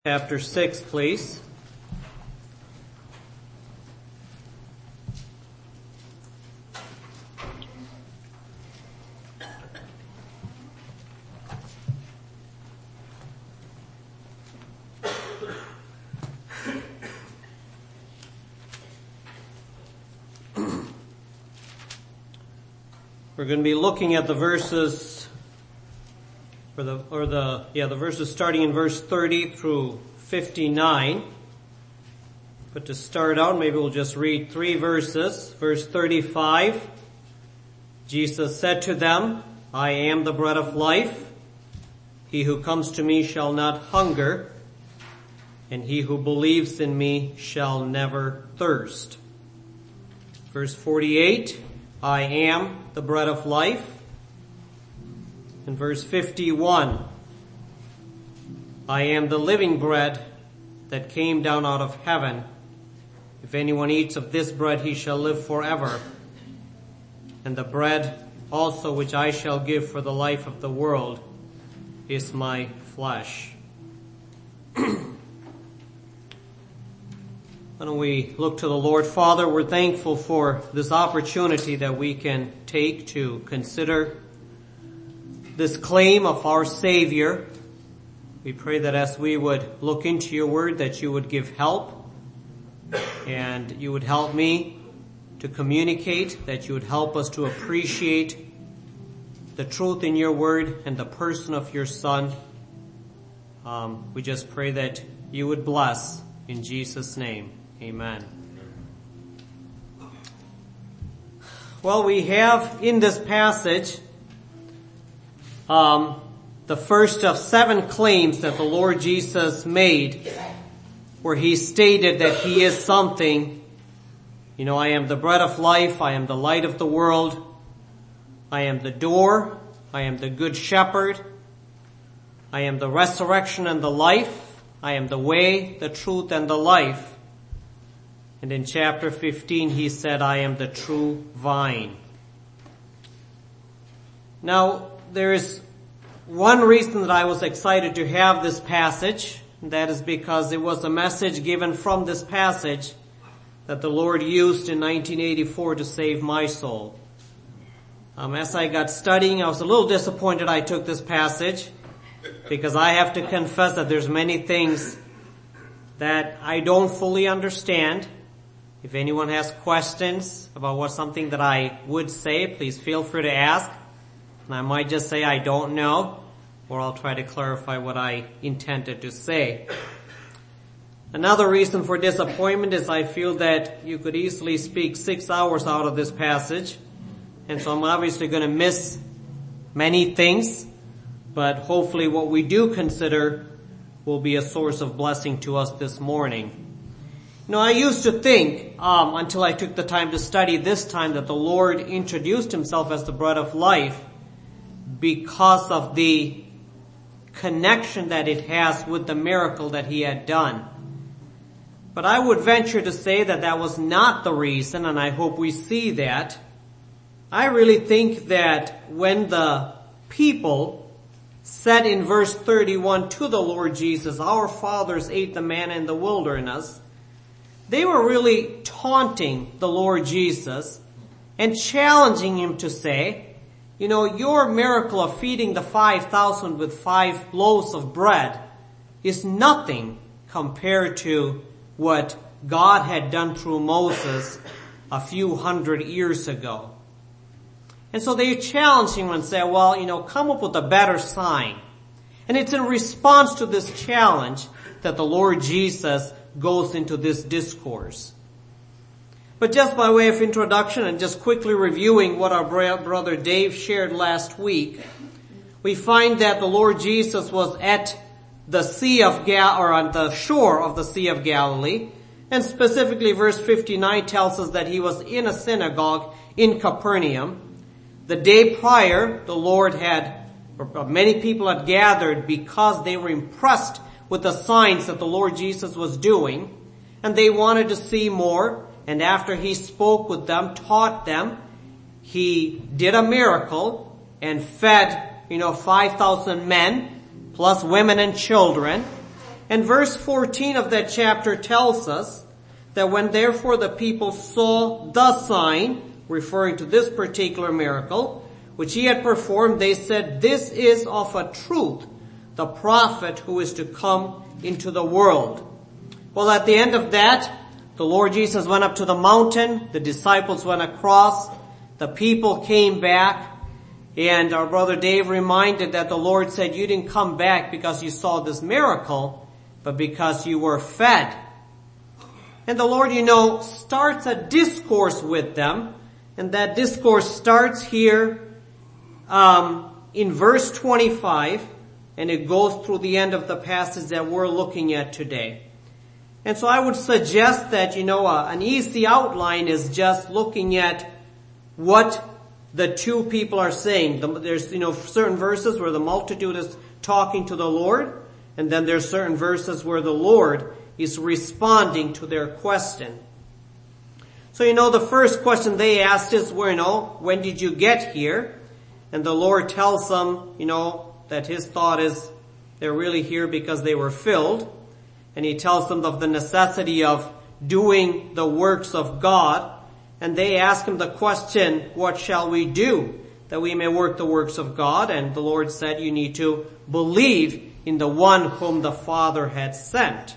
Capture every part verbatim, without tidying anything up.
Chapter six, please. We're going to be looking at the verses Or the, or the, yeah, the verses starting in verse thirty through fifty-nine. But to start out, maybe we'll just read three verses. Verse thirty-five, Jesus said to them, I am the bread of life. He who comes to me shall not hunger, and he who believes in me shall never thirst. Verse forty-eight, I am the bread of life. In verse fifty-one, I am the living bread that came down out of heaven. If anyone eats of this bread, he shall live forever. And the bread also which I shall give for the life of the world is my flesh. Why don't we look to the Lord? Father, we're thankful for this opportunity that we can take to consider this claim of our Savior. We pray that as we would look into your word, that you would give help, and you would help me to communicate, that you would help us to appreciate the truth in your word and the person of your Son. Um, we just pray that you would bless in Jesus' name. Amen. Well, we have in this passage Um, the first of seven claims that the Lord Jesus made, where he stated that he is something. You know, I am the bread of life. I am the light of the world. I am the door. I am the good shepherd. I am the resurrection and the life. I am the way, the truth, and the life. And in chapter fifteen, he said, I am the true vine. Now, there is one reason that I was excited to have this passage, and that is because it was a message given from this passage that the Lord used in nineteen eighty-four to save my soul. Um, as I got studying, I was a little disappointed I took this passage, because I have to confess that there's many things that I don't fully understand. If anyone has questions about what something that I would say, please feel free to ask. And I might just say I don't know, or I'll try to clarify what I intended to say. Another reason for disappointment is I feel that you could easily speak six hours out of this passage, and so I'm obviously going to miss many things, but hopefully what we do consider will be a source of blessing to us this morning. You know, I used to think, um, until I took the time to study this time, that the Lord introduced himself as the bread of life because of the connection that it has with the miracle that he had done. But I would venture to say that that was not the reason, and I hope we see that. I really think that when the people said in verse thirty-one to the Lord Jesus, our fathers ate the manna in the wilderness, they were really taunting the Lord Jesus and challenging him to say, you know, your miracle of feeding the five thousand with five loaves of bread is nothing compared to what God had done through Moses a few hundred years ago. And so they challenged him and said, well, you know, come up with a better sign. And it's in response to this challenge that the Lord Jesus goes into this discourse. But just by way of introduction and just quickly reviewing what our brother Dave shared last week, we find that the Lord Jesus was at the Sea of Gal, or on the shore of the Sea of Galilee, and specifically verse fifty-nine tells us that he was in a synagogue in Capernaum. The day prior, the Lord had, or many people had gathered because they were impressed with the signs that the Lord Jesus was doing, and they wanted to see more. And after he spoke with them, taught them, he did a miracle and fed, you know, five thousand men plus women and children. And verse fourteen of that chapter tells us that when therefore the people saw the sign, referring to this particular miracle, which he had performed, they said, "This is of a truth the prophet who is to come into the world." Well, at the end of that, the Lord Jesus went up to the mountain, the disciples went across, the people came back, and our brother Dave reminded that the Lord said, "You didn't come back because you saw this miracle, but because you were fed." And the Lord, you know, starts a discourse with them, and that discourse starts here um, in verse twenty-five, and it goes through the end of the passage that we're looking at today. And so I would suggest that, you know, uh, an easy outline is just looking at what the two people are saying. The, there's, you know, certain verses where the multitude is talking to the Lord, and then there's certain verses where the Lord is responding to their question. So, you know, the first question they asked is, well, you know, when did you get here? And the Lord tells them, you know, that his thought is they're really here because they were filled. And he tells them of the necessity of doing the works of God. And they ask him the question, what shall we do that we may work the works of God? And the Lord said, you need to believe in the one whom the Father had sent.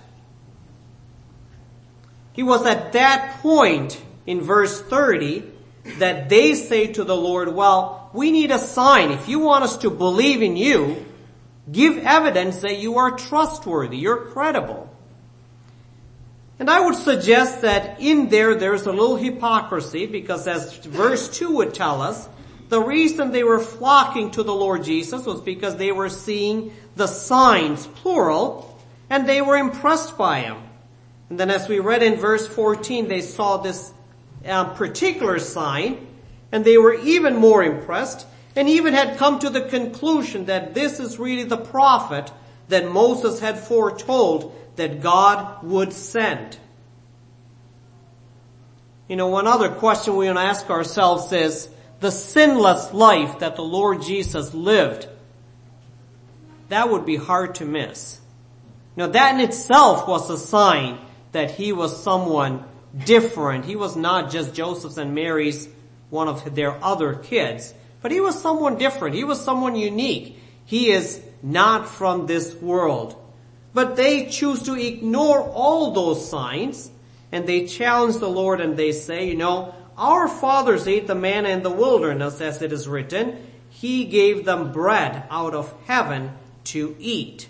It was at that point in verse thirty that they say to the Lord, well, we need a sign. If you want us to believe in you, give evidence that you are trustworthy, you're credible. And I would suggest that in there, there's a little hypocrisy, because as verse two would tell us, the reason they were flocking to the Lord Jesus was because they were seeing the signs, plural, and they were impressed by him. And then as we read in verse fourteen, they saw this uh, particular sign, and they were even more impressed, and even had come to the conclusion that this is really the prophet that Moses had foretold that God would send. You know, one other question we want to ask ourselves is, the sinless life that the Lord Jesus lived, that would be hard to miss. You know, that in itself was a sign that he was someone different. He was not just Joseph's and Mary's, one of their other kids, but he was someone different. He was someone unique. He is not from this world. But they choose to ignore all those signs, and they challenge the Lord and they say, you know, our fathers ate the manna in the wilderness, as it is written. He gave them bread out of heaven to eat.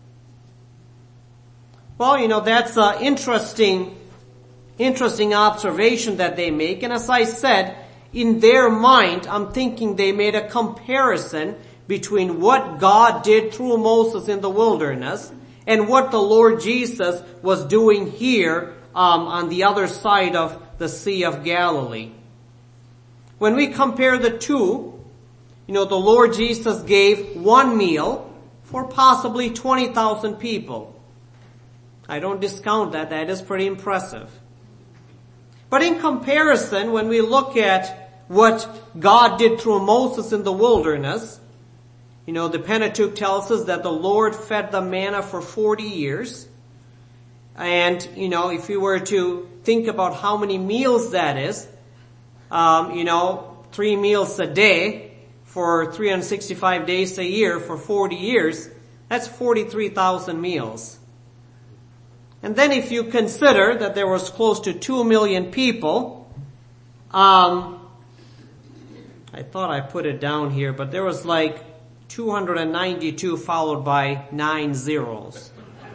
Well, you know, that's an interesting, interesting observation that they make. And as I said, in their mind, I'm thinking they made a comparison between what God did through Moses in the wilderness and what the Lord Jesus was doing here um, on the other side of the Sea of Galilee. When we compare the two, you know, the Lord Jesus gave one meal for possibly twenty thousand people. I don't discount that. That is pretty impressive. But in comparison, when we look at what God did through Moses in the wilderness, you know, the Pentateuch tells us that the Lord fed the manna for forty years. And, you know, if you were to think about how many meals that is, um, you know, three meals a day for three hundred sixty-five days a year for forty years, that's forty-three thousand meals. And then if you consider that there was close to two million people, um, I thought I put it down here, but there was like two hundred ninety-two followed by nine zeros.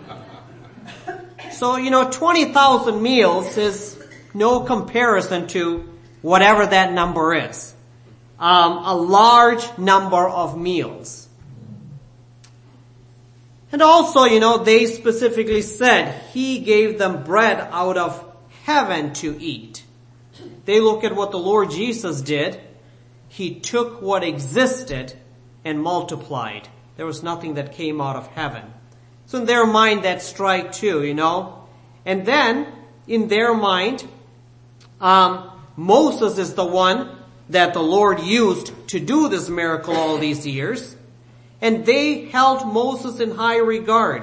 So, you know, twenty thousand meals is no comparison to whatever that number is. Um, a large number of meals. And also, you know, they specifically said he gave them bread out of heaven to eat. They look at what the Lord Jesus did. He took what existed and multiplied. There was nothing that came out of heaven. So in their mind, that's strike two, you know. And then, in their mind, um, Moses is the one that the Lord used to do this miracle all these years. And they held Moses in high regard.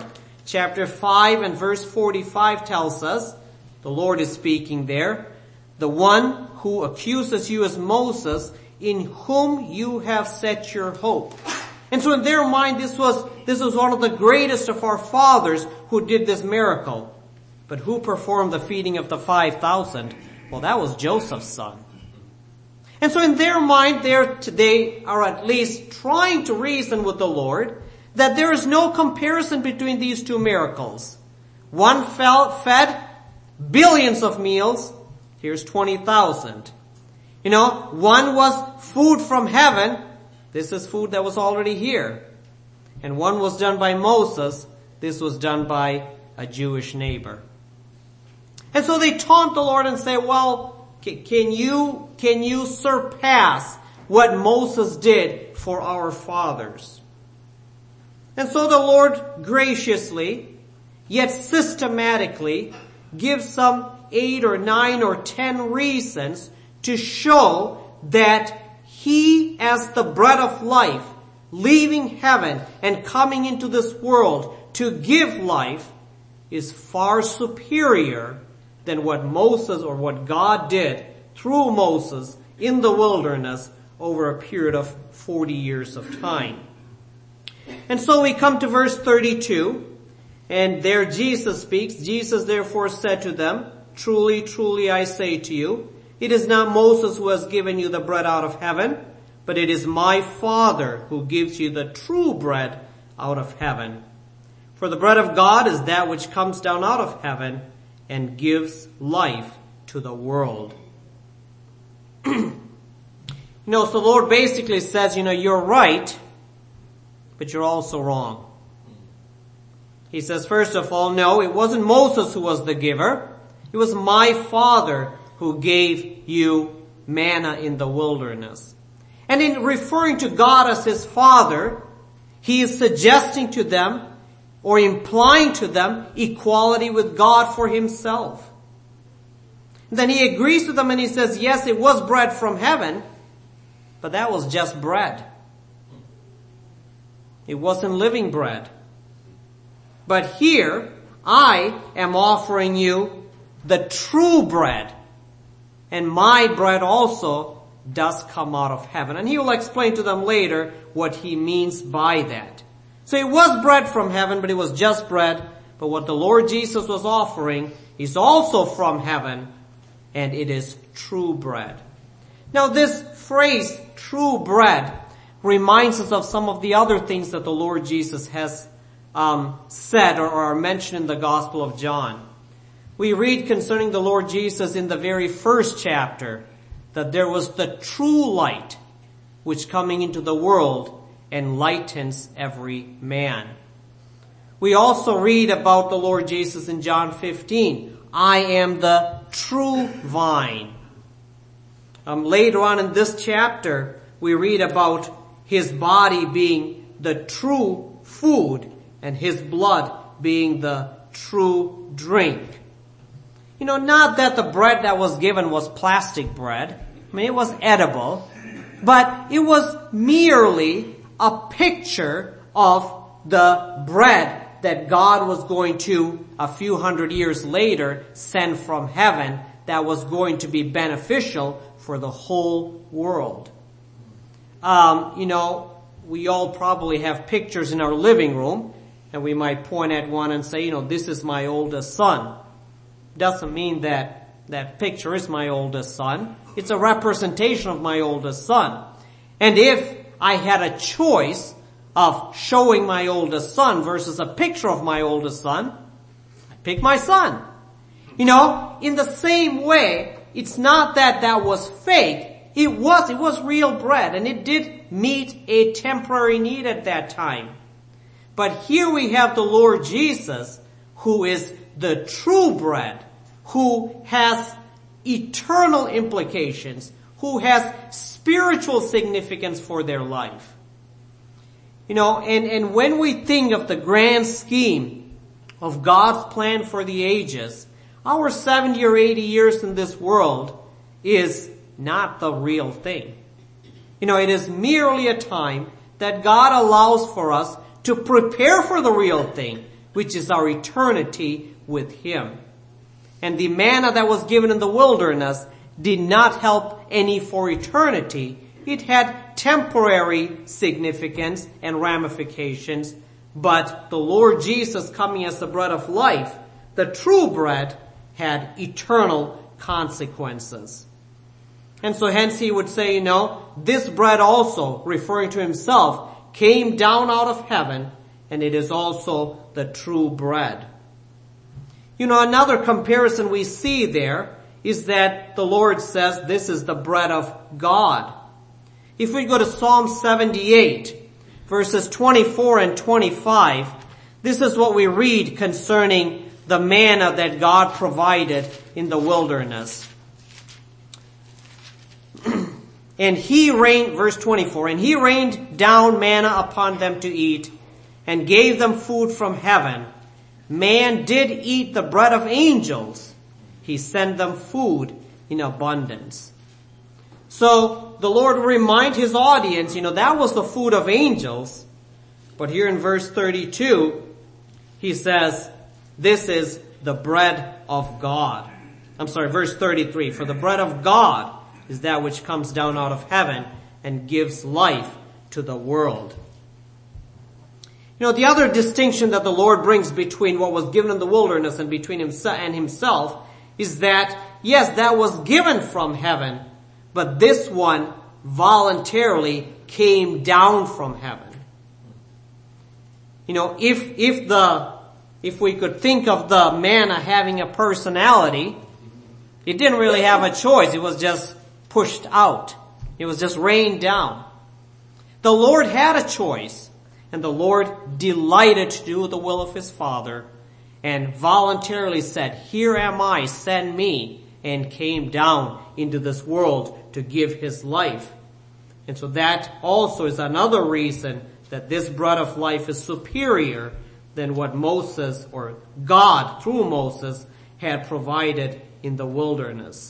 chapter five and verse forty-five tells us, the Lord is speaking there, the one who accuses you is Moses, in whom you have set your hope. And so in their mind, this was, this was one of the greatest of our fathers who did this miracle. But who performed the feeding of the five thousand? Well, that was Joseph's son. And so in their mind, they're, they are at least trying to reason with the Lord that there is no comparison between these two miracles. One fell, fed billions of meals. Here's twenty thousand. You know, one was food from heaven. This is food that was already here. And one was done by Moses. This was done by a Jewish neighbor. And so they taunt the Lord and say, well, can you, can you surpass what Moses did for our fathers? And so the Lord graciously, yet systematically, gives some eight or nine or ten reasons to show that He, as the bread of life, leaving heaven and coming into this world to give life, is far superior than what Moses or what God did through Moses in the wilderness over a period of forty years of time. And so we come to verse thirty-two, and there Jesus speaks. Jesus therefore said to them, truly, truly I say to you, it is not Moses who has given you the bread out of heaven, but it is my Father who gives you the true bread out of heaven. For the bread of God is that which comes down out of heaven and gives life to the world. You know, so the Lord basically says, you know, you're right, but you're also wrong. He says, first of all, no, it wasn't Moses who was the giver. It was my Father who gave you manna in the wilderness. And in referring to God as His Father, He is suggesting to them or implying to them equality with God for Himself. And then He agrees with them and He says, yes, it was bread from heaven, but that was just bread. It wasn't living bread. But here, I am offering you the true bread. And my bread also does come out of heaven. And He will explain to them later what He means by that. So it was bread from heaven, but it was just bread. But what the Lord Jesus was offering is also from heaven, and it is true bread. Now this phrase, true bread, reminds us of some of the other things that the Lord Jesus has um, said or, or are mentioned in the Gospel of John. We read concerning the Lord Jesus in the very first chapter that there was the true light which coming into the world enlightens every man. We also read about the Lord Jesus in John fifteen. I am the true vine. Um, later on in this chapter, we read about His body being the true food and His blood being the true drink. You know, not that the bread that was given was plastic bread. I mean, it was edible, but it was merely a picture of the bread that God was going to, a few hundred years later, send from heaven that was going to be beneficial for the whole world. Um, you know, we all probably have pictures in our living room, and we might point at one and say, you know, this is my oldest son. Doesn't mean that that picture is my oldest son. It's a representation of my oldest son. And if I had a choice of showing my oldest son versus a picture of my oldest son, I'd pick my son. You know, in the same way, it's not that that was fake. It was, it was real bread, and it did meet a temporary need at that time. But here we have the Lord Jesus, who is the true bread, who has eternal implications, who has spiritual significance for their life. You know, and, and when we think of the grand scheme of God's plan for the ages, our seventy or eighty years in this world is not the real thing. You know, it is merely a time that God allows for us to prepare for the real thing, which is our eternity with Him. And the manna that was given in the wilderness did not help any for eternity. It had temporary significance and ramifications, but the Lord Jesus coming as the bread of life, the true bread, had eternal consequences. And so hence he would say, you know, this bread also, referring to himself, came down out of heaven, and it is also the true bread. You know, another comparison we see there is that the Lord says this is the bread of God. If we go to Psalm seventy-eight, verses twenty-four and twenty-five, this is what we read concerning the manna that God provided in the wilderness. And he rained, verse twenty-four, and he rained down manna upon them to eat, and gave them food from heaven. Man did eat the bread of angels. He sent them food in abundance. So the Lord remind his audience, you know, that was the food of angels. But here in verse thirty-two, he says, this is the bread of God. I'm sorry, verse thirty-three. For the bread of God is that which comes down out of heaven and gives life to the world. You know, the other distinction that the Lord brings between what was given in the wilderness and between himself and himself is that, yes, that was given from heaven, but this one voluntarily came down from heaven. You know, if, if the, if we could think of the manna having a personality, it didn't really have a choice. It was just pushed out. It was just rained down. The Lord had a choice, and the Lord delighted to do the will of his Father and voluntarily said, here am I, send me, and came down into this world to give his life. And so that also is another reason that this bread of life is superior than what Moses, or God through Moses, had provided in the wilderness.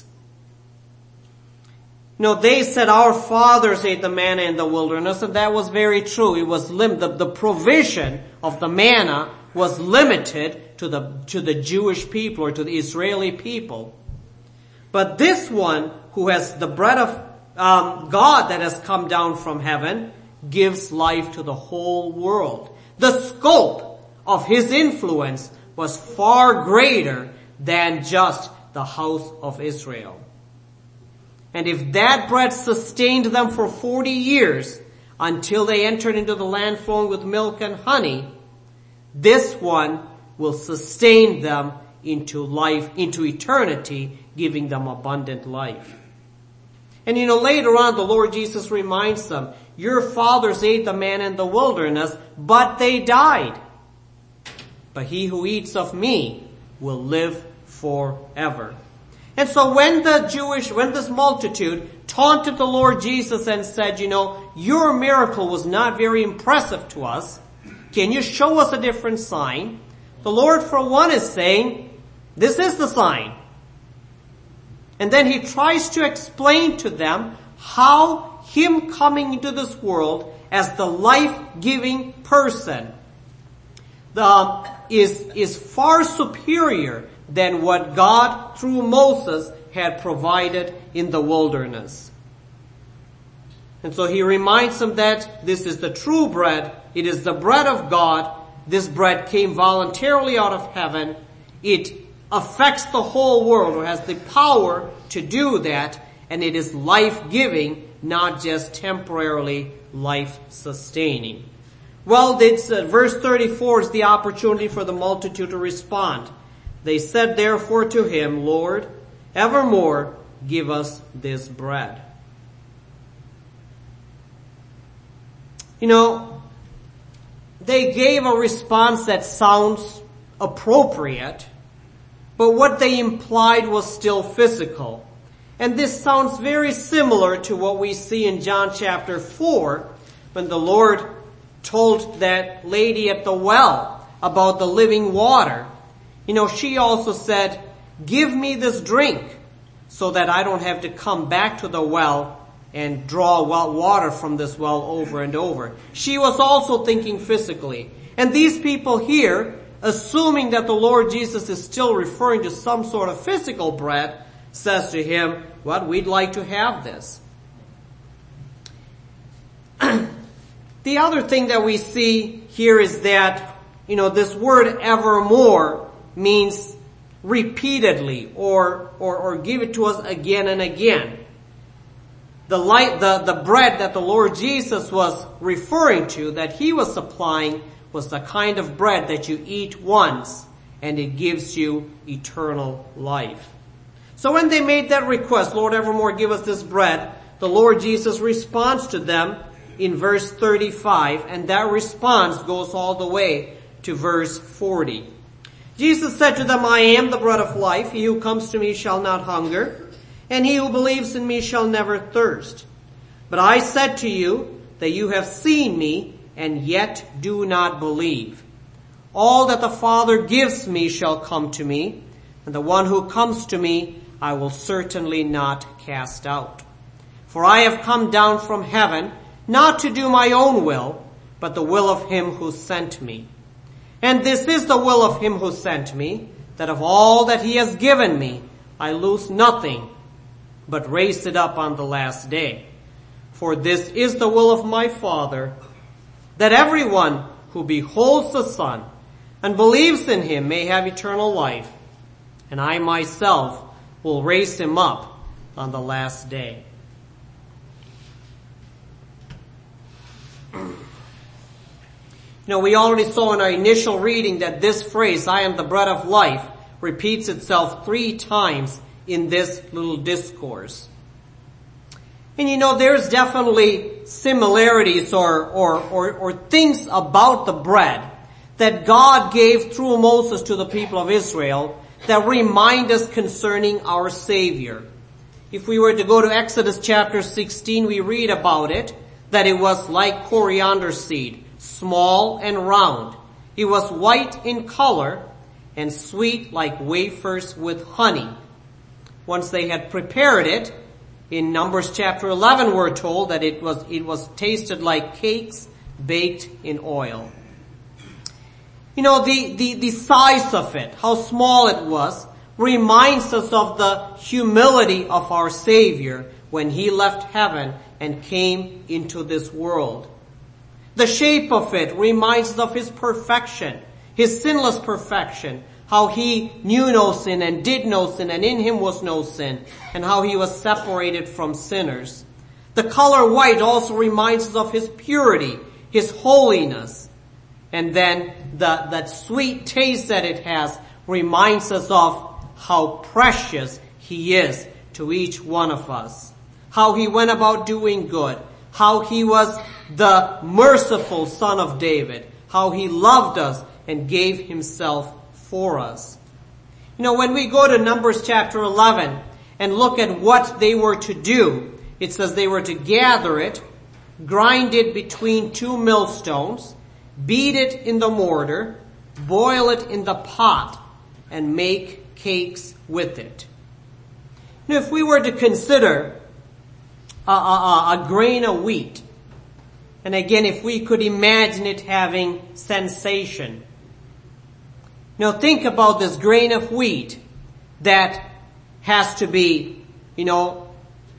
You know, they said our fathers ate the manna in the wilderness, and that was very true. It was lim- the, the provision of the manna was limited to the, to the Jewish people or to the Israeli people. But this one, who has the bread of um, God that has come down from heaven, gives life to the whole world. The scope of his influence was far greater than just the house of Israel. And if that bread sustained them for forty years until they entered into the land flowing with milk and honey, this one will sustain them into life, into eternity, giving them abundant life. And you know, later on the Lord Jesus reminds them, your fathers ate the manna in the wilderness, but they died. But he who eats of me will live forever. And so when the Jewish, when this multitude taunted the Lord Jesus and said, you know, your miracle was not very impressive to us. Can you show us a different sign? The Lord, for one, is saying, this is the sign. And then he tries to explain to them how him coming into this world as the life-giving person the, is, is far superior than what God through Moses had provided in the wilderness. And so he reminds them that this is the true bread. It is the bread of God. This bread came voluntarily out of heaven. It affects the whole world, or has the power to do that, and it is life-giving, not just temporarily life-sustaining. Well, it's, uh, verse thirty-four is the opportunity for the multitude to respond. They said therefore to him, Lord, evermore give us this bread. You know, they gave a response that sounds appropriate, but what they implied was still physical. And this sounds very similar to what we see in John chapter four, when the Lord told that lady at the well about the living water. You know, she also said, give me this drink so that I don't have to come back to the well and draw water from this well over and over. She was also thinking physically. And these people here, assuming that the Lord Jesus is still referring to some sort of physical bread, says to him, "What, well, we'd like to have this." The other thing that we see here is that, you know, this word evermore means repeatedly or, or, or give it to us again and again. The light, the, the bread that the Lord Jesus was referring to, that he was supplying, was the kind of bread that you eat once and it gives you eternal life. So when they made that request, "Lord, evermore give us this bread," the Lord Jesus responds to them in verse thirty-five, and that response goes all the way to verse forty. Jesus said to them, "I am the bread of life. He who comes to me shall not hunger, and he who believes in me shall never thirst. But I said to you that you have seen me, and yet do not believe. All that the Father gives me shall come to me, and the one who comes to me I will certainly not cast out. For I have come down from heaven, not to do my own will, but the will of him who sent me. And this is the will of him who sent me, that of all that he has given me, I lose nothing, but raise it up on the last day. For this is the will of my Father, that everyone who beholds the Son and believes in him may have eternal life, and I myself will raise him up on the last day." You know, we already saw in our initial reading that this phrase, "I am the bread of life," repeats itself three times in this little discourse. And you know, there's definitely similarities or, or, or, or things about the bread that God gave through Moses to the people of Israel that remind us concerning our Savior. If we were to go to Exodus chapter sixteen, we read about it, that it was like coriander seed, small and round. It was white in color and sweet like wafers with honey. Once they had prepared it, in Numbers chapter eleven we're told that it was, it was tasted like cakes baked in oil. You know, the, the, the size of it, how small it was, reminds us of the humility of our Savior when he left heaven and came into this world. The shape of it reminds us of his perfection, his sinless perfection, how he knew no sin and did no sin, and in him was no sin, and how he was separated from sinners. The color white also reminds us of his purity, his holiness. And then the, that sweet taste that it has reminds us of how precious he is to each one of us. How he went about doing good. How he was the merciful Son of David. How he loved us and gave himself for us. You know, when we go to Numbers chapter eleven and look at what they were to do, it says they were to gather it, grind it between two millstones, beat it in the mortar, boil it in the pot, and make cakes with it. Now, if we were to consider a, a, a grain of wheat, and again, if we could imagine it having sensation. Now, think about this grain of wheat that has to be, you know,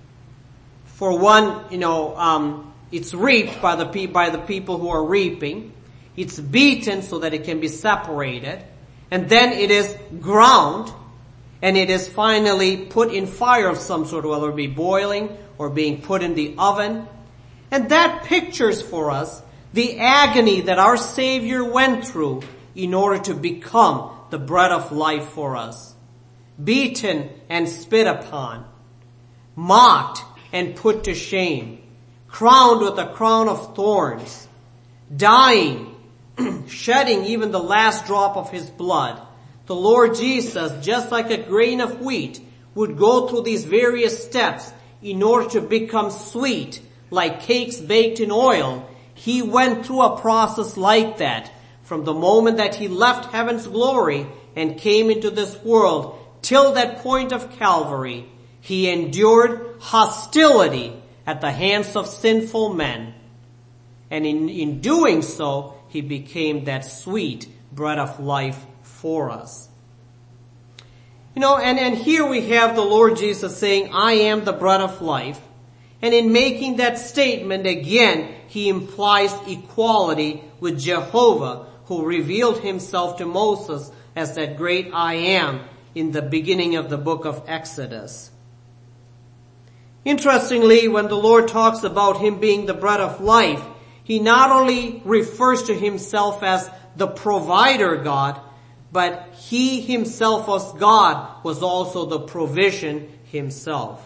for one, you know, um, it's reaped by the pe- by the people who are reaping. It's beaten so that it can be separated. And then it is ground. And it is finally put in fire of some sort, whether it be boiling or being put in the oven. And that pictures for us the agony that our Savior went through in order to become the bread of life for us. Beaten and spit upon. Mocked and put to shame. Crowned with a crown of thorns. Dying, shedding even the last drop of his blood. The Lord Jesus, just like a grain of wheat, would go through these various steps in order to become sweet, like cakes baked in oil. He went through a process like that from the moment that he left heaven's glory and came into this world till that point of Calvary. He endured hostility at the hands of sinful men. And in, in doing so, he became that sweet bread of life for us. You know, and, and here we have the Lord Jesus saying, I am the bread of life. And in making that statement again, he implies equality with Jehovah, who revealed himself to Moses as that great I am in the beginning of the book of Exodus. Interestingly, when the Lord talks about him being the bread of life, he not only refers to himself as the provider God, but he himself as God was also the provision himself.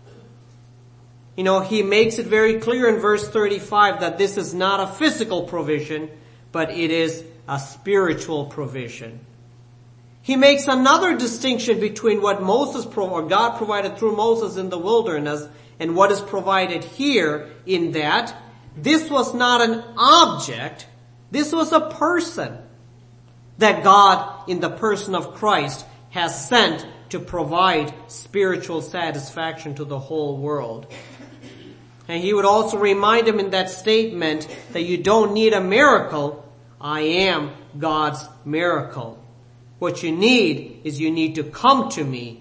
You know, he makes it very clear in verse thirty-five that this is not a physical provision, but it is a spiritual provision. He makes another distinction between what Moses pro- or God provided through Moses in the wilderness and what is provided here, in that this was not an object, this was a person that God in the person of Christ has sent to provide spiritual satisfaction to the whole world. And he would also remind him in that statement that you don't need a miracle. I am God's miracle. What you need is you need to come to me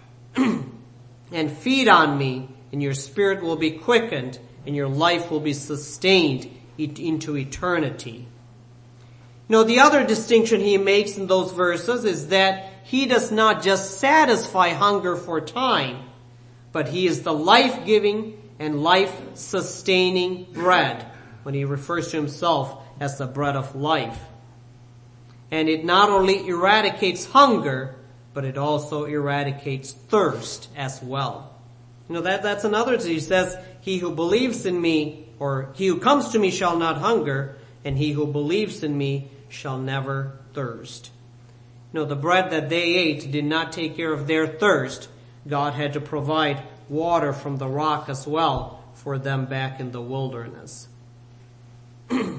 and feed on me, and your spirit will be quickened and your life will be sustained into eternity. You know, the other distinction he makes in those verses is that he does not just satisfy hunger for time, but he is the life-giving and life-sustaining bread when he refers to himself as the bread of life. And it not only eradicates hunger, but it also eradicates thirst as well. You know, that, that's another, he says, he who believes in me, or he who comes to me shall not hunger, and he who believes in me shall never thirst. You know, the bread that they ate did not take care of their thirst. God had to provide water from the rock as well for them back in the wilderness. You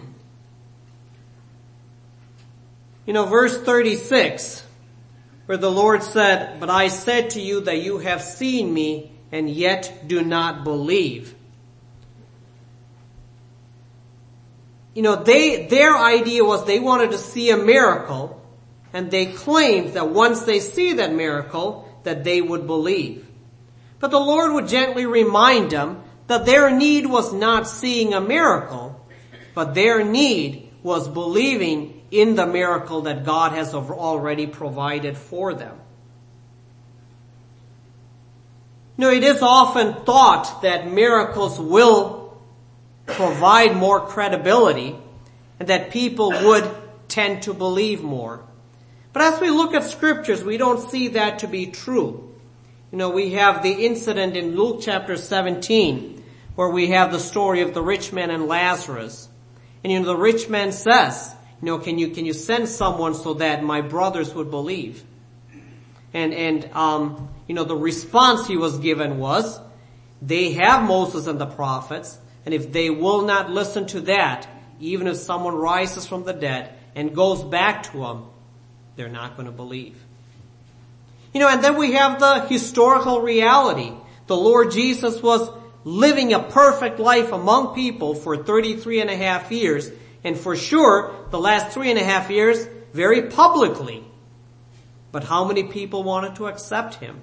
know, verse thirty-six, where the Lord said, but I said to you that you have seen me and yet do not believe. You know, they, their idea was they wanted to see a miracle, and they claimed that once they see that miracle, that they would believe. But the Lord would gently remind them that their need was not seeing a miracle, but their need was believing in the miracle that God has already provided for them. You know, it is often thought that miracles will provide more credibility and that people would tend to believe more. But as we look at scriptures, we don't see that to be true. You know, we have the incident in Luke chapter seventeen where we have the story of the rich man and Lazarus. And you know, the rich man says, you know, can you, can you send someone so that my brothers would believe? And, and, um, you know, the response he was given was, they have Moses and the prophets, and if they will not listen to that, even if someone rises from the dead and goes back to them, they're not going to believe. You know, and then we have the historical reality. The Lord Jesus was living a perfect life among people for thirty-three and a half years, and for sure, the last three and a half years, very publicly. But how many people wanted to accept him?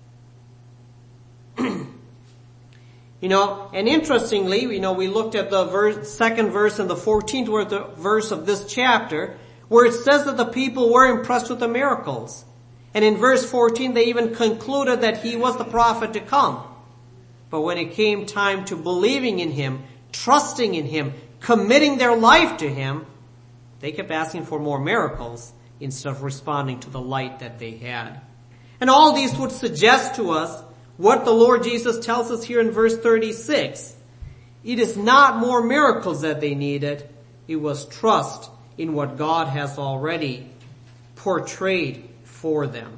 You know, and interestingly, you know, we looked at the verse, second verse and the fourteenth verse of this chapter, where it says that the people were impressed with the miracles. And in verse fourteen, they even concluded that he was the prophet to come. But when it came time to believing in him, trusting in him, committing their life to him, they kept asking for more miracles instead of responding to the light that they had. And all these would suggest to us what the Lord Jesus tells us here in verse thirty-six. It is not more miracles that they needed. It was trust in what God has already portrayed for them.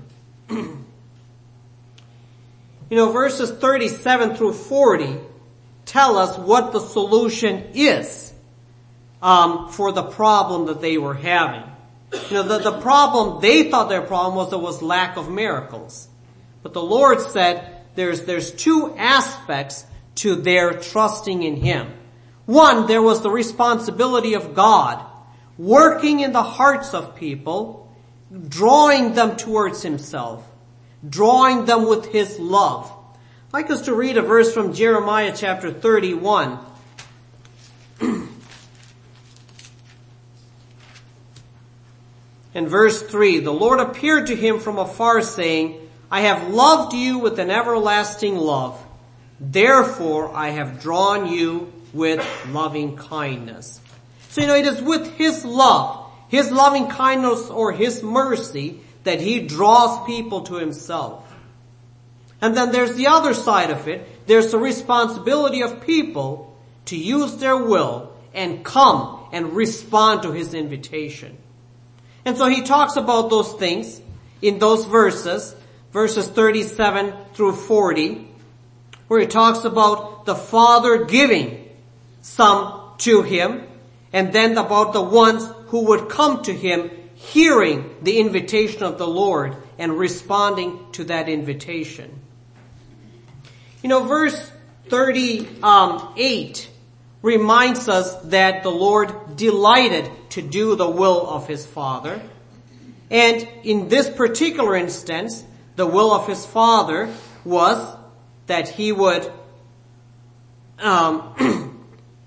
You know, verses thirty-seven through forty tell us what the solution is um, for the problem that they were having. You know, the, the problem, they thought their problem was there was lack of miracles. But the Lord said there's, there's two aspects to their trusting in him. One, there was the responsibility of God. working in the hearts of people, drawing them towards himself, drawing them with his love. I'd like us to read a verse from Jeremiah chapter thirty-one. In verse three, the Lord appeared to him from afar, saying, I have loved you with an everlasting love. Therefore I have drawn you with loving kindness. So you know, it is with his love, his loving kindness or his mercy that he draws people to himself. And then there's the other side of it. There's the responsibility of people to use their will and come and respond to his invitation. And so he talks about those things in those verses, verses thirty-seven through forty, where he talks about the Father giving some to him, and then about the ones who would come to him hearing the invitation of the Lord and responding to that invitation. You know, verse thirty-eight reminds us that the Lord delighted to do the will of his Father. And in this particular instance, the will of his Father was that he would, um,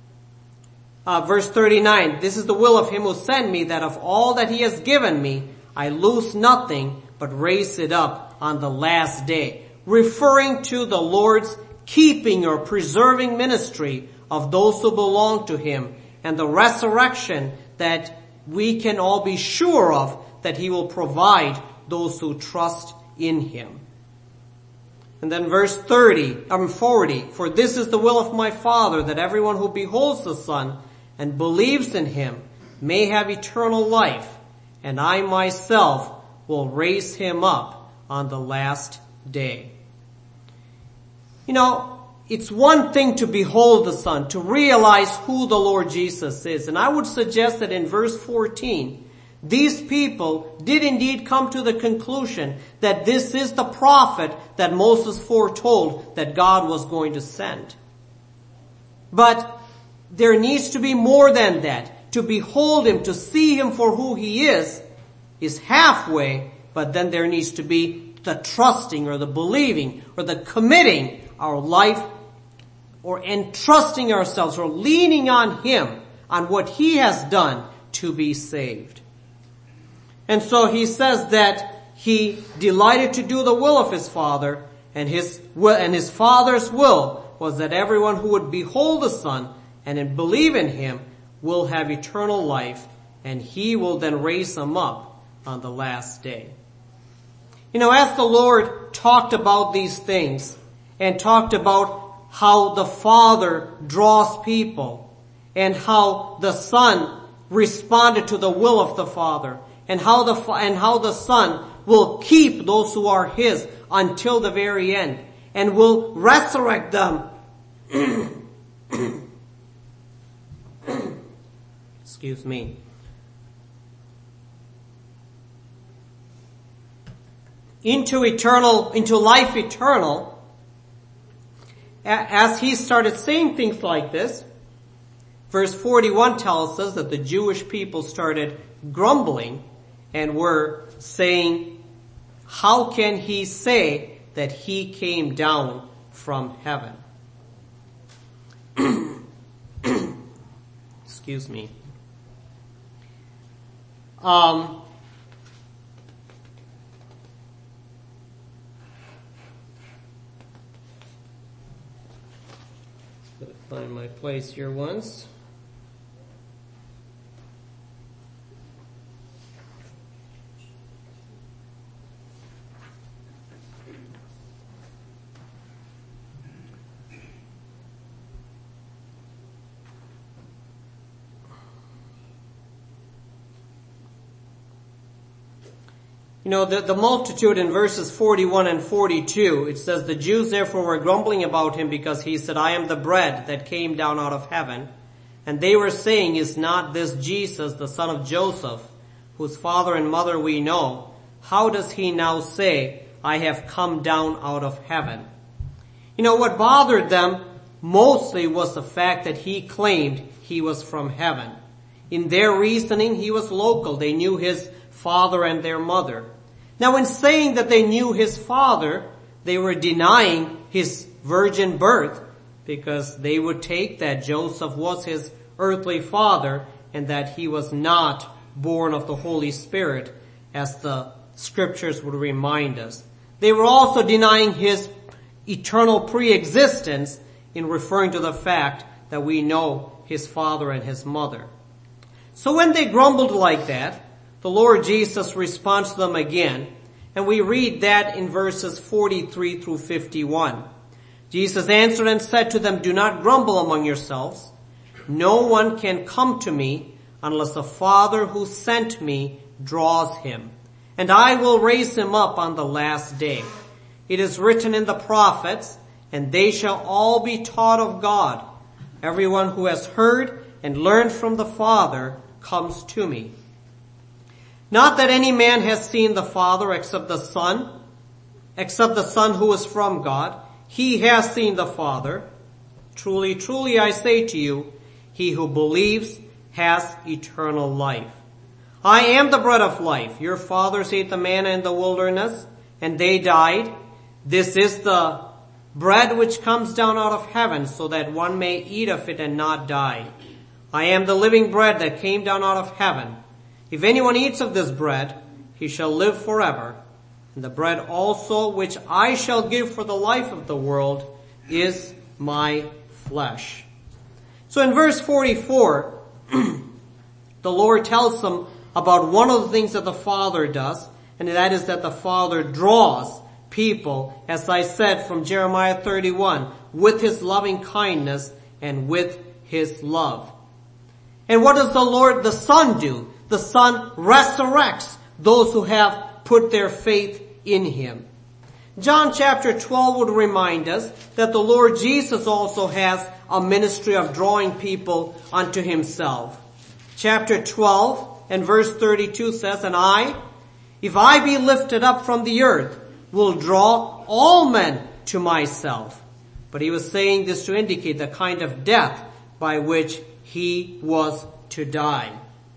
uh, verse thirty-nine, this is the will of him who sent me, that of all that he has given me, I lose nothing, but raise it up on the last day. Referring to the Lord's keeping or preserving ministry of those who belong to him, and the resurrection that we can all be sure of, that he will provide those who trust in him. And then verse thirty, um, forty, for this is the will of my Father, that everyone who beholds the Son and believes in him may have eternal life, and I myself will raise him up on the last day. You know, it's one thing to behold the Son, to realize who the Lord Jesus is. And I would suggest that in verse fourteen, these people did indeed come to the conclusion that this is the prophet that Moses foretold that God was going to send. But there needs to be more than that. To behold him, to see him for who he is, is halfway, but then there needs to be the trusting or the believing or the committing our life or entrusting ourselves or leaning on him, on what he has done to be saved. And so he says that he delighted to do the will of his Father, and his will, and his Father's will was that everyone who would behold the Son and believe in him will have eternal life, and he will then raise them up on the last day. You know, as the Lord talked about these things and talked about how the Father draws people and how the Son responded to the will of the Father, and how the and how the Son will keep those who are his until the very end and will resurrect them. Excuse me. Into eternal, into life eternal. As he started saying things like this, verse forty-one tells us that the Jewish people started grumbling and were saying, how can he say that he came down from heaven? Excuse me. Um, Gotta find my place here once. You know, the, the multitude in verses forty-one and forty-two, it says, the Jews therefore were grumbling about him because he said, I am the bread that came down out of heaven. And they were saying, is not this Jesus, the son of Joseph, whose father and mother we know? How does he now say, I have come down out of heaven? You know, what bothered them mostly was the fact that he claimed he was from heaven. in their reasoning, he was local. They knew his father and their mother. Now, in saying that they knew his father, they were denying his virgin birth, because they would take that Joseph was his earthly father and that he was not born of the Holy Spirit, as the scriptures would remind us. They were also denying his eternal pre-existence in referring to the fact that we know his father and his mother. So when they grumbled like that, the Lord Jesus responds to them again, and we read that in verses forty-three through fifty-one. Jesus answered and said to them, "Do not grumble among yourselves. No one can come to me unless the Father who sent me draws him, and I will raise him up on the last day. It is written in the prophets, and they shall all be taught of God. Everyone who has heard and learned from the Father comes to me. Not that any man has seen the Father except the Son, except the Son who is from God. He has seen the Father. Truly, truly, I say to you, he who believes has eternal life. I am the bread of life. Your fathers ate the manna in the wilderness, and they died. This is the bread which comes down out of heaven, so that one may eat of it and not die. I am the living bread that came down out of heaven. If anyone eats of this bread, he shall live forever. And the bread also which I shall give for the life of the world is my flesh." So in verse forty-four, the Lord tells them about one of the things that the Father does, and that is that the Father draws people, as I said from Jeremiah thirty-one, with his loving kindness and with his love. And what does the Lord, the Son, do? The Son resurrects those who have put their faith in him. John chapter twelve would remind us that the Lord Jesus also has a ministry of drawing people unto himself. Chapter twelve and verse thirty-two says, "And I, if I be lifted up from the earth, will draw all men to myself." But he was saying this to indicate the kind of death by which he was to die.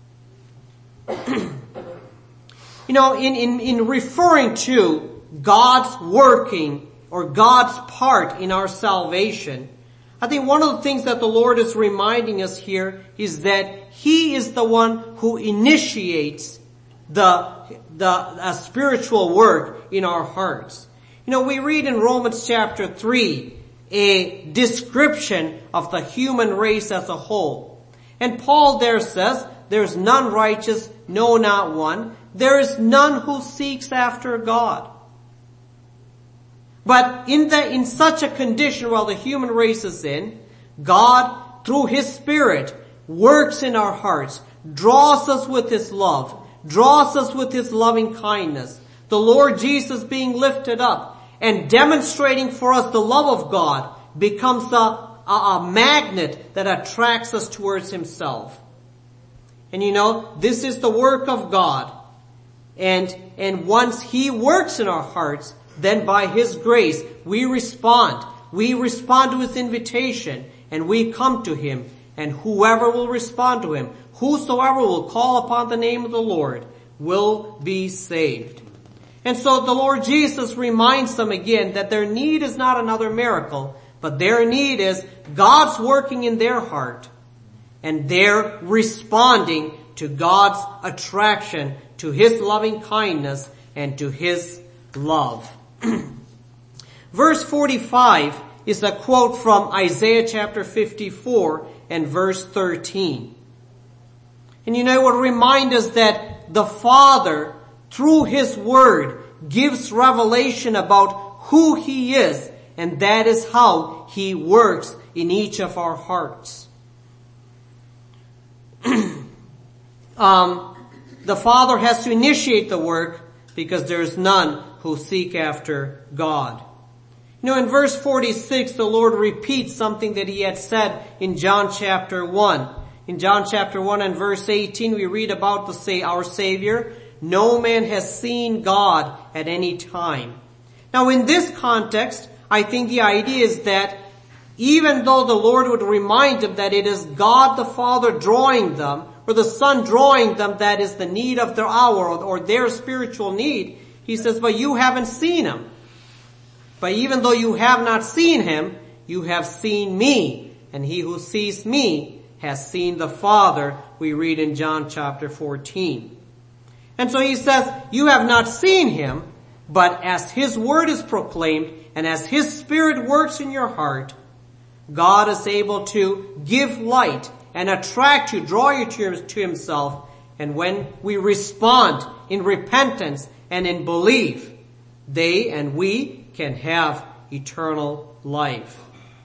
You know, in, in, in referring to God's working or God's part in our salvation, I think one of the things that the Lord is reminding us here is that he is the one who initiates the, the uh, spiritual work in our hearts. You know, we read in Romans chapter three a description of the human race as a whole. And Paul there says, "There's none righteous, no, not one. There is none who seeks after God." But in the, in such a condition while the human race is in, God, through his Spirit, works in our hearts, draws us with his love, draws us with his loving kindness. The Lord Jesus being lifted up and demonstrating for us the love of God becomes a, a, a magnet that attracts us towards himself. And you know, this is the work of God. And, and once he works in our hearts, then by his grace, we respond. We respond to his invitation, and we come to him. And whoever will respond to him, whosoever will call upon the name of the Lord, will be saved. And so the Lord Jesus reminds them again that their need is not another miracle, but their need is God's working in their heart, and they're responding to God's attraction, to his loving kindness, and to his love. Verse forty-five is a quote from Isaiah chapter fifty-four and verse thirteen. And you know, it would remind us that the Father, through his word, gives revelation about who he is, and that is how he works in each of our hearts. um, the Father has to initiate the work because there is none who seek after God. You know, in verse forty-six, the Lord repeats something that he had said in John chapter one. In John chapter one and verse eighteen, we read about the say our Savior, "No man has seen God at any time." Now, in this context, I think the idea is that even though the Lord would remind them that it is God the Father drawing them, or the Son drawing them, that is the need of their hour or, or their spiritual need. He says, but you haven't seen him. But even though you have not seen him, you have seen me. And he who sees me has seen the Father, we read in John chapter fourteen. And so he says, you have not seen him, but as his word is proclaimed, and as his Spirit works in your heart, God is able to give light and attract you, draw you to, to himself. And when we respond in repentance and in belief, they and we can have eternal life.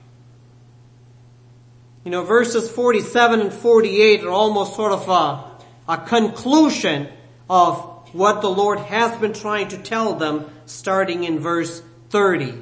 You know, verses forty-seven and forty-eight are almost sort of a, a conclusion of what the Lord has been trying to tell them, starting in verse thirty.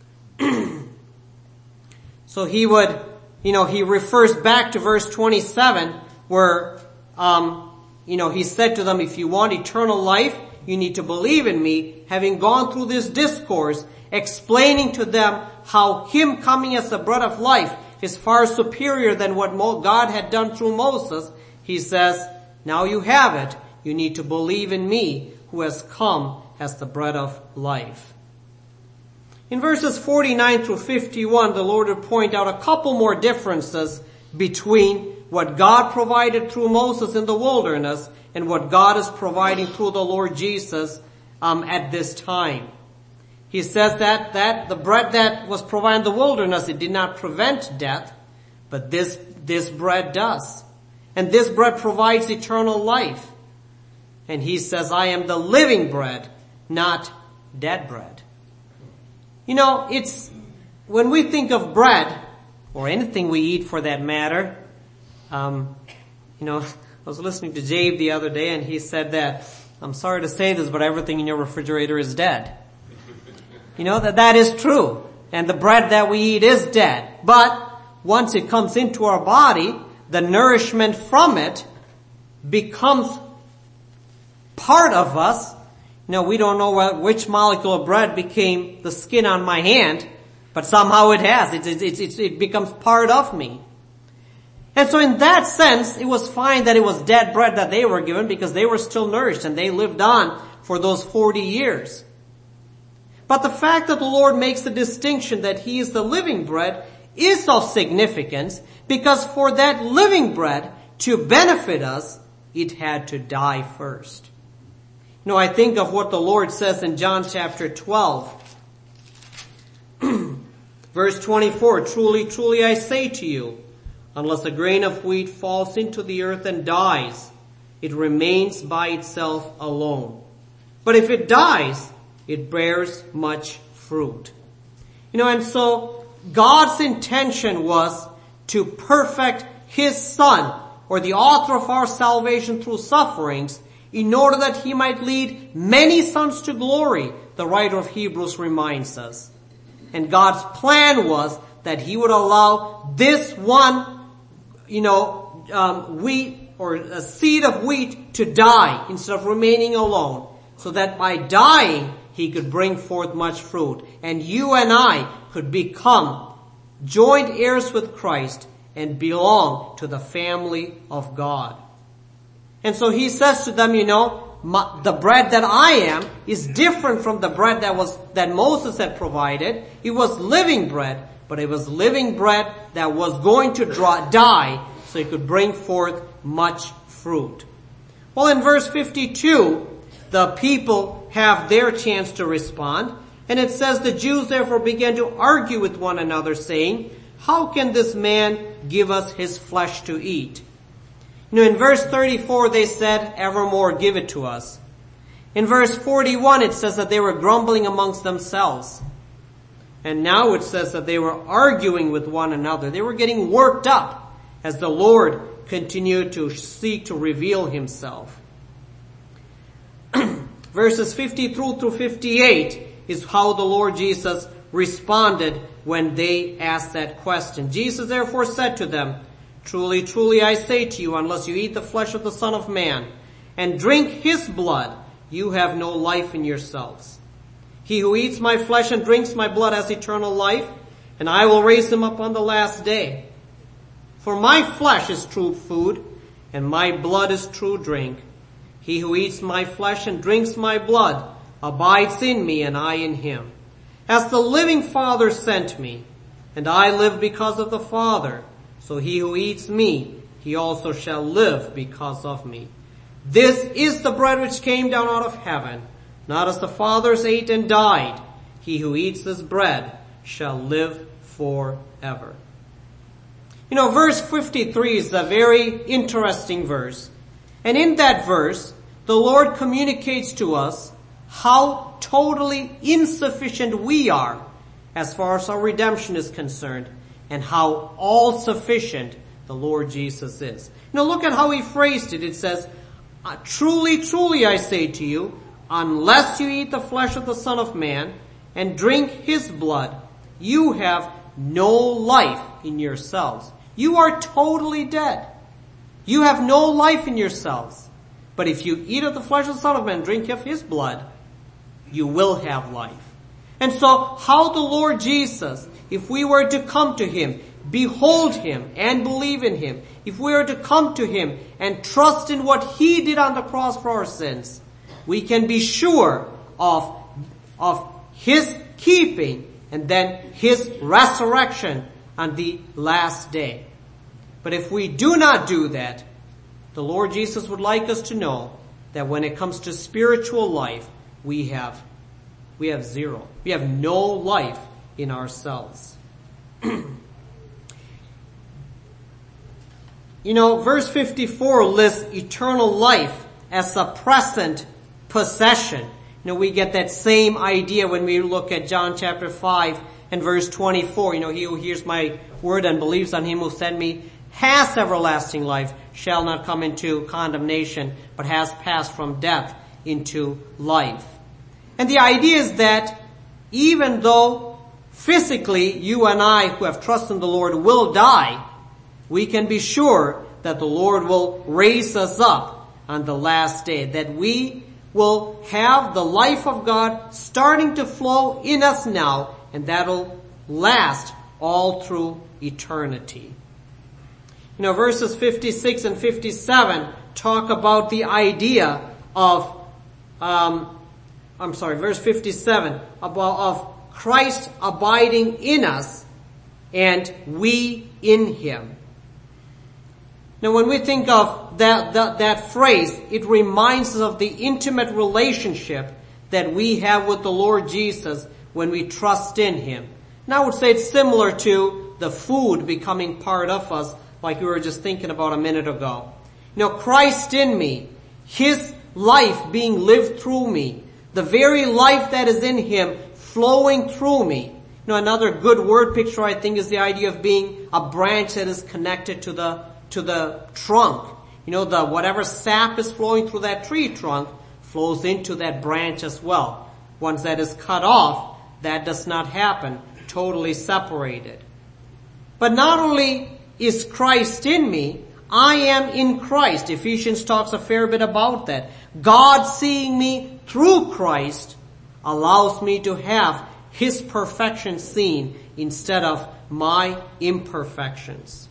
So he would, you know, he refers back to verse twenty-seven where, um, you know, he said to them, if you want eternal life, you need to believe in me, having gone through this discourse, explaining to them how him coming as the bread of life is far superior than what God had done through Moses. He says, now you have it. You need to believe in me who has come as the bread of life. In verses forty-nine through fifty-one, the Lord would point out a couple more differences between what God provided through Moses in the wilderness and what God is providing through the Lord Jesus um, at this time. He says that, that the bread that was provided in the wilderness, it did not prevent death, but this, this bread does. And this bread provides eternal life. And he says, I am the living bread, not dead bread. You know, it's, when we think of bread, or anything we eat for that matter, um, you know, I was listening to Jabe the other day and he said that, I'm sorry to say this, but everything in your refrigerator is dead. You know, that that is true. And the bread that we eat is dead. But once it comes into our body, the nourishment from it becomes part of us. You know, we don't know what, which molecule of bread became the skin on my hand, but somehow it has. It, it, it, it becomes part of me. And so in that sense, it was fine that it was dead bread that they were given because they were still nourished and they lived on for those forty years. But the fact that the Lord makes the distinction that he is the living bread is of significance because for that living bread to benefit us, it had to die first. You know, I think of what the Lord says in John chapter twelve. Verse twenty-four, truly, truly I say to you, unless a grain of wheat falls into the earth and dies, it remains by itself alone. But if it dies, it bears much fruit. You know, and so God's intention was to perfect his Son, or the author of our salvation through sufferings, in order that he might lead many sons to glory, the writer of Hebrews reminds us. And God's plan was that he would allow this one, you know, um, wheat or a seed of wheat to die instead of remaining alone, so that by dying he could bring forth much fruit. And you and I could become joint heirs with Christ and belong to the family of God. And so he says to them, you know, my, the bread that I am is different from the bread that was, that Moses had provided. It was living bread, but it was living bread that was going to draw, die so it could bring forth much fruit. Well, in verse fifty-two, the people have their chance to respond. And it says, the Jews therefore began to argue with one another, saying, how can this man give us his flesh to eat? You know, in verse thirty-four they said, evermore give it to us. In verse forty-one it says that they were grumbling amongst themselves. And now it says that they were arguing with one another. They were getting worked up as the Lord continued to seek to reveal himself. Verses fifty through fifty-eight is how the Lord Jesus responded when they asked that question. Jesus therefore said to them, truly, truly I say to you, unless you eat the flesh of the Son of Man and drink his blood, you have no life in yourselves. He who eats my flesh and drinks my blood has eternal life, and I will raise him up on the last day. For my flesh is true food, and my blood is true drink. He who eats my flesh and drinks my blood abides in me, and I in him. As the living Father sent me, and I live because of the Father, so he who eats me, he also shall live because of me. This is the bread which came down out of heaven, not as the fathers ate and died. He who eats this bread shall live forever. You know, verse fifty-three is a very interesting verse. And in that verse, the Lord communicates to us how totally insufficient we are as far as our redemption is concerned, and how all-sufficient the Lord Jesus is. Now look at how he phrased it. It says, truly, truly I say to you, unless you eat the flesh of the Son of Man and drink his blood, you have no life in yourselves. You are totally dead. You have no life in yourselves. But if you eat of the flesh of the Son of Man, drink of his blood, you will have life. And so how the Lord Jesus, if we were to come to him, behold him and believe in him, if we were to come to him and trust in what he did on the cross for our sins, we can be sure of, of his keeping and then his resurrection on the last day. But if we do not do that, the Lord Jesus would like us to know that when it comes to spiritual life, we have, we have zero. We have no life in ourselves. You know, verse fifty-four lists eternal life as a present possession. You know, we get that same idea when we look at John chapter five and verse twenty-four. You know, he who hears my word and believes on him who sent me has everlasting life, shall not come into condemnation, but has passed from death into life. And the idea is that even though physically you and I who have trusted in the Lord will die, we can be sure that the Lord will raise us up on the last day, that we will have the life of God starting to flow in us now, and that'll last all through eternity. You know, verses fifty-six and fifty-seven talk about the idea of, um, I'm sorry, verse fifty-seven, about of Christ abiding in us and we in him. Now when we think of that, that, that phrase, it reminds us of the intimate relationship that we have with the Lord Jesus when we trust in him. And I would say it's similar to the food becoming part of us, like we were just thinking about a minute ago. You know, Christ in me, his life being lived through me, the very life that is in him flowing through me. You know, another good word picture I think is the idea of being a branch that is connected to the to the trunk. You know, the whatever sap is flowing through that tree trunk flows into that branch as well. Once that is cut off, that does not happen, totally separated. But not only is Christ in me, I am in Christ. Ephesians talks a fair bit about that. God seeing me through Christ allows me to have his perfection seen instead of my imperfections.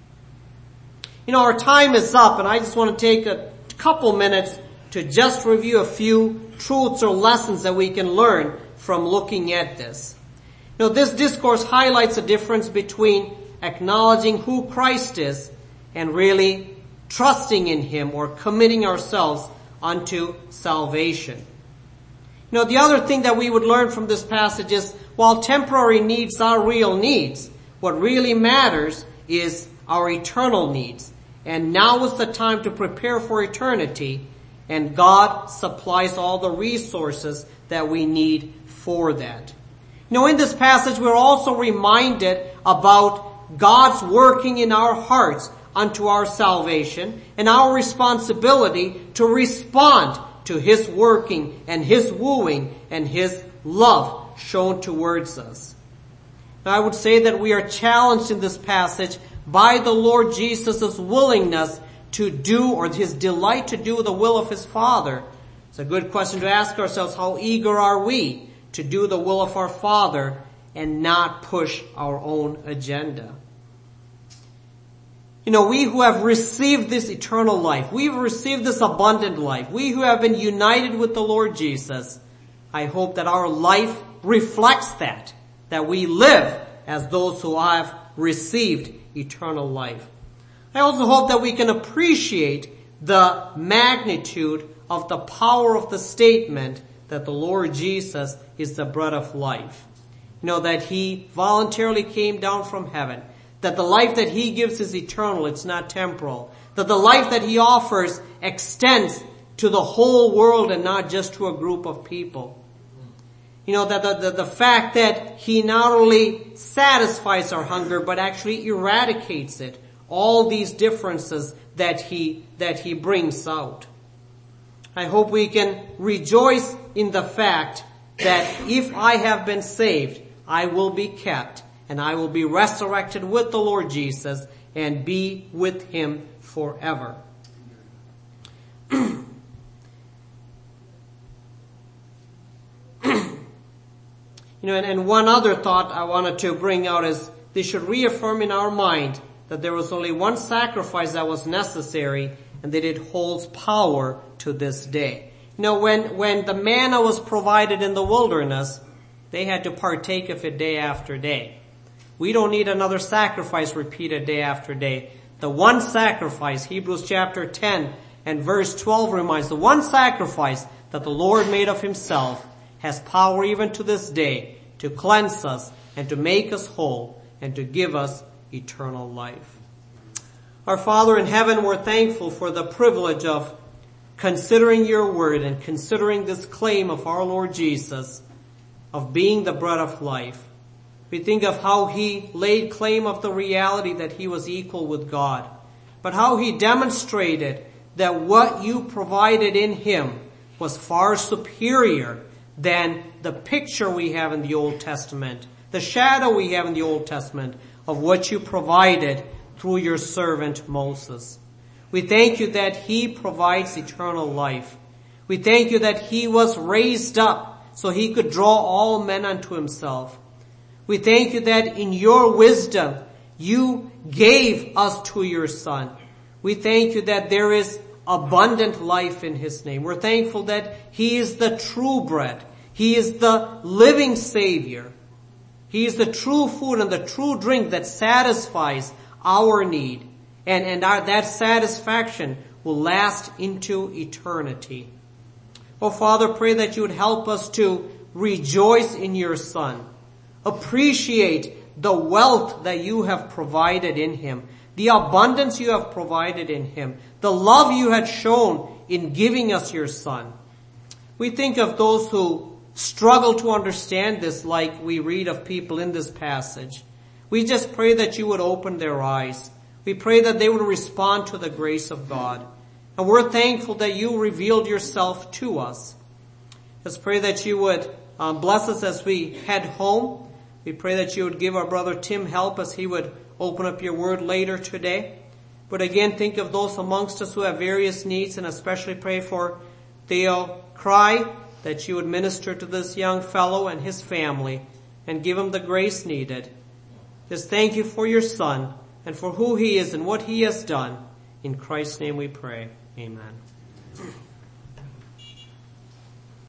You know, our time is up, and I just want to take a couple minutes to just review a few truths or lessons that we can learn from looking at this. You know, this discourse highlights a difference between acknowledging who Christ is and really trusting in him or committing ourselves unto salvation. You know, the other thing that we would learn from this passage is while temporary needs are real needs, what really matters is our eternal needs. And now is the time to prepare for eternity, and God supplies all the resources that we need for that. You know, in this passage we're also reminded about God's working in our hearts unto our salvation and our responsibility to respond to his working and his wooing and his love shown towards us. Now I would say that we are challenged in this passage by the Lord Jesus' willingness to do, or his delight to do the will of his Father. It's a good question to ask ourselves, how eager are we to do the will of our Father and not push our own agenda? You know, we who have received this eternal life, we've received this abundant life, we who have been united with the Lord Jesus, I hope that our life reflects that, that we live as those who have received eternal life. I also hope that we can appreciate the magnitude of the power of the statement that the Lord Jesus is the bread of life. You know, that He voluntarily came down from heaven, that the life that He gives is eternal, it's not temporal, that the life that He offers extends to the whole world and not just to a group of people. You know, that the, the, the fact that He not only satisfies our hunger, but actually eradicates it. All these differences that He, that He brings out. I hope we can rejoice in the fact that if I have been saved, I will be kept, and I will be resurrected with the Lord Jesus and be with Him forever. You know, and, and one other thought I wanted to bring out is this should reaffirm in our mind that there was only one sacrifice that was necessary and that it holds power to this day. You know, when, when the manna was provided in the wilderness, they had to partake of it day after day. We don't need another sacrifice repeated day after day. The one sacrifice, Hebrews chapter ten and verse twelve reminds, the one sacrifice that the Lord made of Himself has power even to this day to cleanse us and to make us whole and to give us eternal life. Our Father in heaven, we're thankful for the privilege of considering Your word and considering this claim of our Lord Jesus of being the bread of life. We think of how He laid claim of the reality that He was equal with God, but how He demonstrated that what You provided in Him was far superior than the picture we have in the Old Testament, the shadow we have in the Old Testament of what You provided through Your servant Moses. We thank You that He provides eternal life. We thank You that He was raised up so He could draw all men unto Himself. We thank You that in Your wisdom You gave us to Your Son. We thank You that there is abundant life in His name. We're thankful that He is the true bread. He is the living Savior. He is the true food and the true drink that satisfies our need. And, and our, that satisfaction will last into eternity. Oh, Father, pray that You would help us to rejoice in Your Son. Appreciate the wealth that You have provided in Him. The abundance You have provided in Him. The love You had shown in giving us Your Son. We think of those who struggle to understand this, like we read of people in this passage. We just pray that You would open their eyes. We pray that they would respond to the grace of God. And we're thankful that You revealed Yourself to us. Let's pray that You would um, bless us as we head home. We pray that You would give our brother Tim help as he would open up Your word later today. But again, think of those amongst us who have various needs, and especially pray for Theo Cry, that You would minister to this young fellow and his family and give him the grace needed. Just thank You for Your Son and for who He is and what He has done. In Christ's name we pray. Amen.